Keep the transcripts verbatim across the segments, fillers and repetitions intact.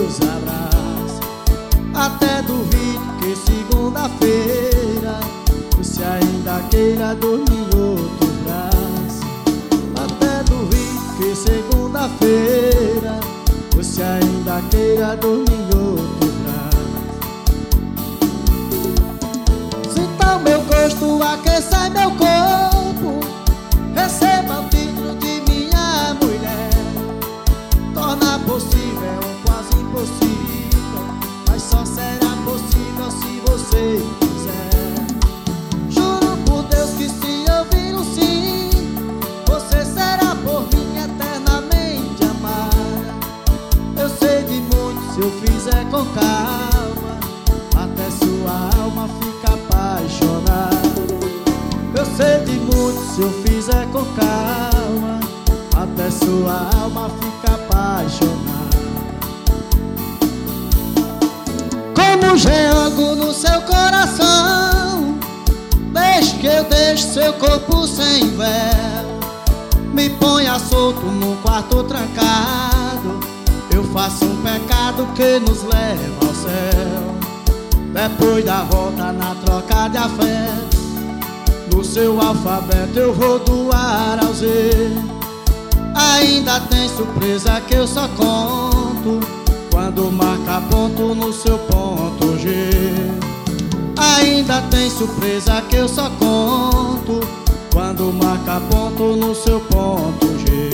meus abraços. Até duvido que segunda-feira você ainda queira dormir em outro braço. Até duvido que segunda-feira você ainda queira dormir em outro braço. Sinta o meu gosto, aqueça meu corpo, receba o título de minha mulher. Torna possível um quase impossível, mas só será possível se você quiser. Juro por Deus que se eu vir um sim, você será por mim eternamente amada. Eu sei de muito se eu fizer com calma, até sua alma fica apaixonada. Eu sei de muito se eu fizer com calma, até sua alma fica apaixonada. Como jogo no seu coração, deixe que eu deixe seu corpo sem véu. Me ponha solto num quarto trancado, eu faço um pecado que nos leva ao céu. Depois da volta na troca de afeto, no seu alfabeto eu vou do A ao Z. Ainda tem surpresa que eu só conto quando marca ponto no seu ponto G. Ainda tem surpresa que eu só conto quando marca ponto no seu ponto G.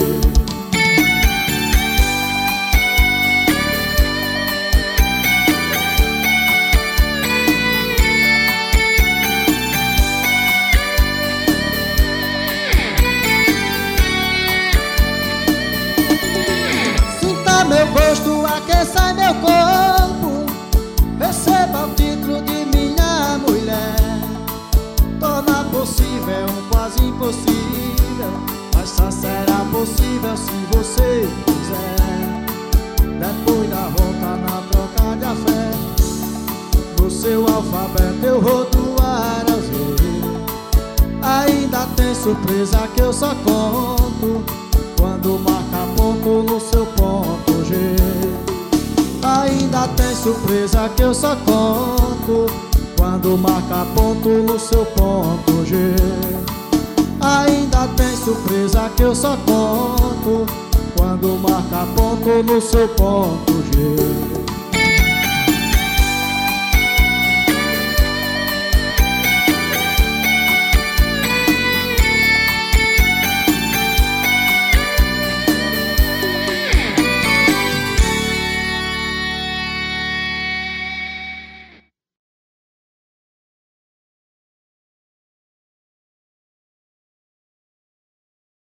Meu gosto, aqueça meu corpo, receba o título de minha mulher. Torna possível um quase impossível, mas só será possível se você quiser. Depois da volta na troca de afeto, no seu alfabeto eu vou do A ao Z. Ainda tem surpresa que eu só conto quando marca ponto no seu ponto G. Ainda tem surpresa que eu só conto quando marca ponto no seu ponto G. Ainda tem surpresa que eu só conto quando marca ponto no seu ponto G.